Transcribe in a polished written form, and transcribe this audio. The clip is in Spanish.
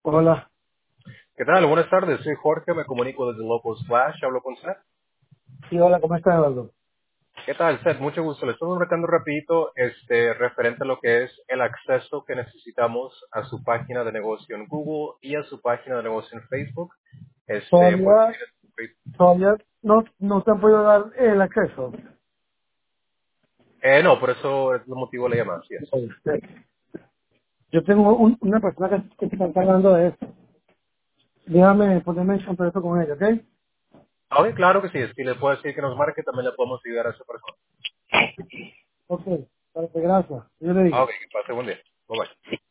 Hola. ¿Qué tal? Buenas tardes, soy Jorge, me comunico desde Local Splash, hablo con Seth. Sí, hola, ¿cómo estás, Eduardo? ¿Qué tal, Seth? Mucho gusto. Le estoy marcando rapidito referente a lo que es el acceso que necesitamos a su página de negocio en Google y a su página de negocio en Facebook. Pues, Todavía, todavía no te han podido dar el acceso. no, por eso es el motivo de la llamada, así es. Yo tengo una persona que se está encargando de eso. Déjame ponerme en contacto con ella, ¿ok? Ok, claro que sí, si le puedo decir que nos marque, también le podemos ayudar a esa persona. Ok, vale, gracias. Yo le digo. Ok, que pase buen día. Bye bye.